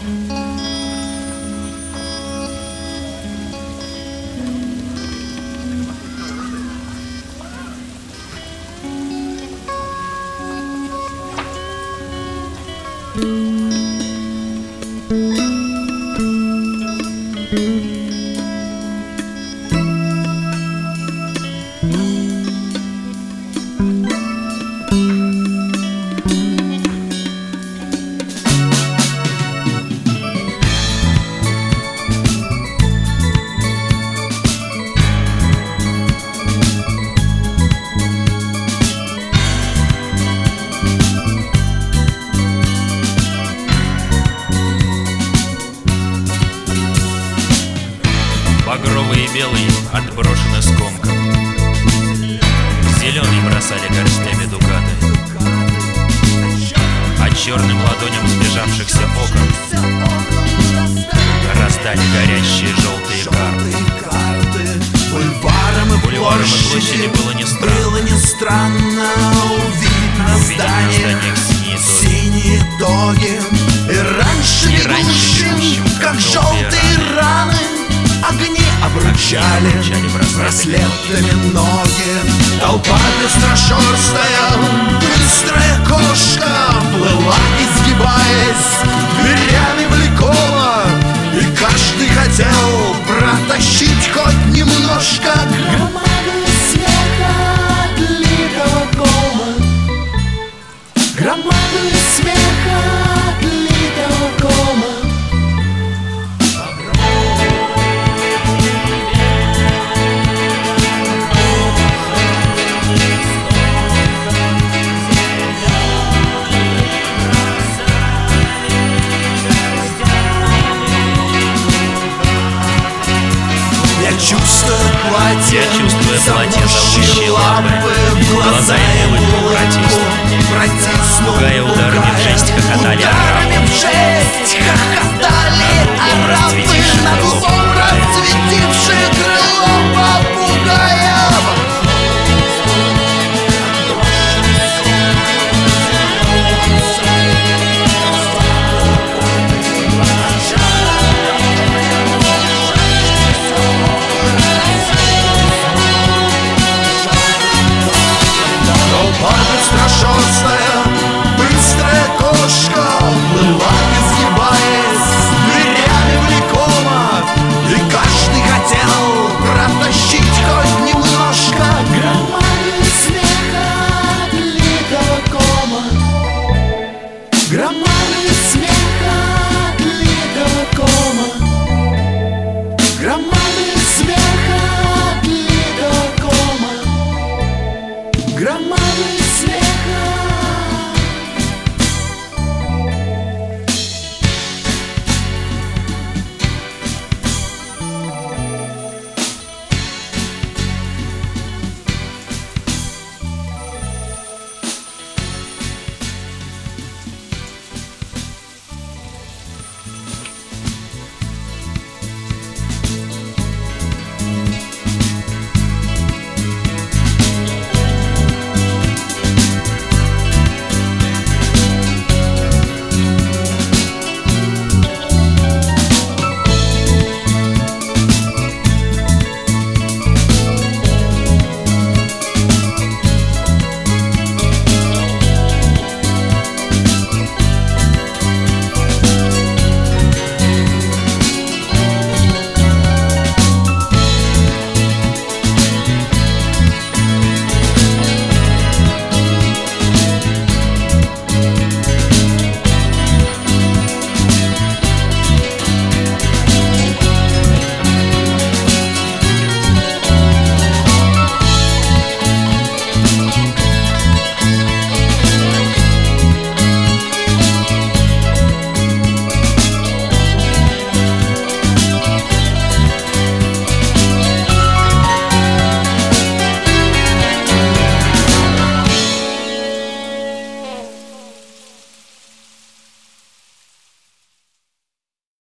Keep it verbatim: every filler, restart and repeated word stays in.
Багровый и белый отброшены скомком, зеленый бросали горстями дукаты, а черным ладоням сбежавшихся окон раздали горящие желтые карты. Бульваром и Бульваром и площади было не странно, было не странно увидеть на увидеть на зданиях зданиях синие тоги. синие тоги. И раньше И раньше бегущим, бегущим, как как желтые желтые раны, огни обручали обручали браслетами браслетами ноги. Толпа быстрошерстая, быстрая кошка плыла, изгибаясь, дверями влекома, и каждый хотел протащить хоть немножко громады смеха отлитого кома. Громады смеха отлитого кома. Я чувствую платье, Я чувствую платье, зовущие лампы, в глаза глаза и